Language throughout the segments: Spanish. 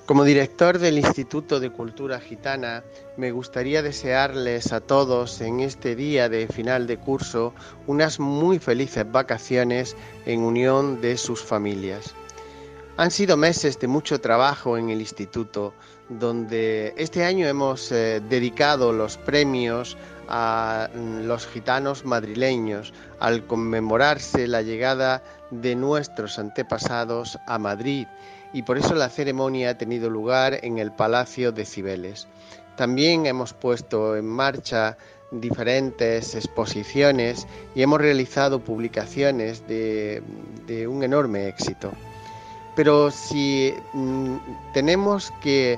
Como director del Instituto de Cultura Gitana, me gustaría desearles a todos en este día de final de curso unas muy felices vacaciones en unión de sus familias. Han sido meses de mucho trabajo en el instituto, donde este año hemos dedicado los premios a los gitanos madrileños al conmemorarse la llegada de nuestros antepasados a Madrid, y por eso la ceremonia ha tenido lugar en el Palacio de Cibeles. También hemos puesto en marcha diferentes exposiciones y hemos realizado publicaciones de un enorme éxito. Pero si tenemos que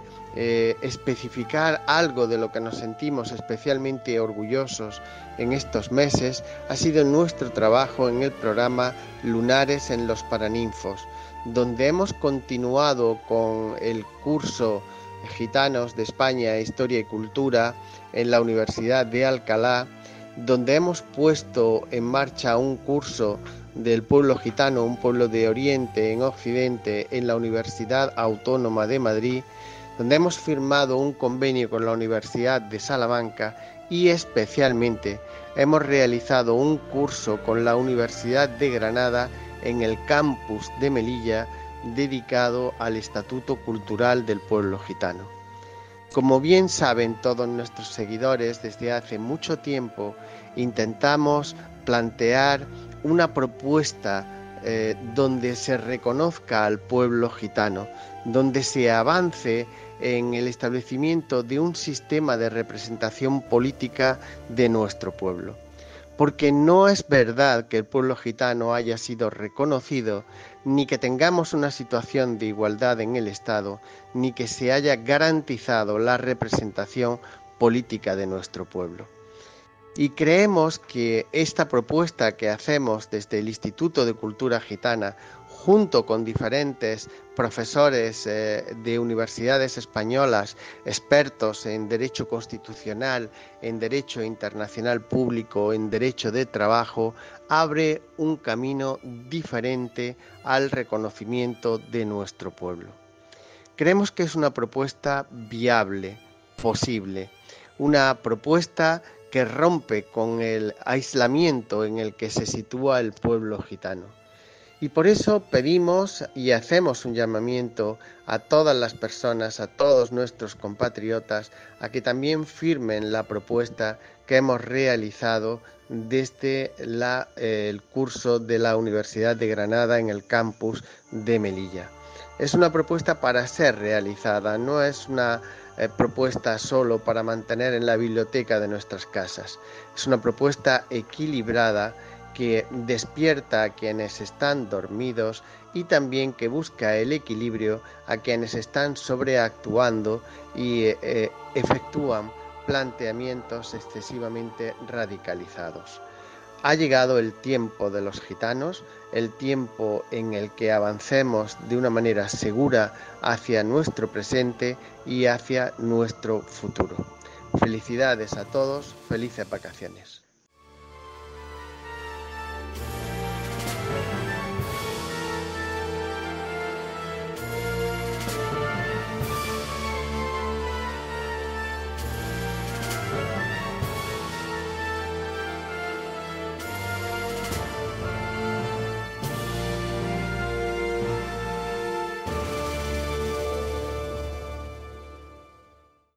especificar algo de lo que nos sentimos especialmente orgullosos en estos meses, ha sido nuestro trabajo en el programa Lunares en los Paraninfos, donde hemos continuado con el curso Gitanos de España, Historia y Cultura en la Universidad de Alcalá, donde hemos puesto en marcha un curso del pueblo gitano, un pueblo de Oriente en Occidente, en la Universidad Autónoma de Madrid, donde hemos firmado un convenio con la Universidad de Salamanca y especialmente hemos realizado un curso con la Universidad de Granada en el campus de Melilla dedicado al Estatuto Cultural del Pueblo Gitano. Como bien saben todos nuestros seguidores, desde hace mucho tiempo intentamos plantear una propuesta donde se reconozca al pueblo gitano, donde se avance en el establecimiento de un sistema de representación política de nuestro pueblo. Porque no es verdad que el pueblo gitano haya sido reconocido, ni que tengamos una situación de igualdad en el Estado, ni que se haya garantizado la representación política de nuestro pueblo. Y creemos que esta propuesta que hacemos desde el Instituto de Cultura Gitana, junto con diferentes profesores de universidades españolas, expertos en Derecho Constitucional, en Derecho Internacional Público, en Derecho de Trabajo, abre un camino diferente al reconocimiento de nuestro pueblo. Creemos que es una propuesta viable, posible, una propuesta que rompe con el aislamiento en el que se sitúa el pueblo gitano. Y por eso pedimos y hacemos un llamamiento a todas las personas, a todos nuestros compatriotas, a que también firmen la propuesta que hemos realizado desde el curso de la Universidad de Granada en el campus de Melilla. Es una propuesta para ser realizada, no es una propuesta solo para mantener en la biblioteca de nuestras casas. Es una propuesta equilibrada que despierta a quienes están dormidos y también que busca el equilibrio a quienes están sobreactuando y efectúan planteamientos excesivamente radicalizados. Ha llegado el tiempo de los gitanos, el tiempo en el que avancemos de una manera segura hacia nuestro presente y hacia nuestro futuro. Felicidades a todos, felices vacaciones.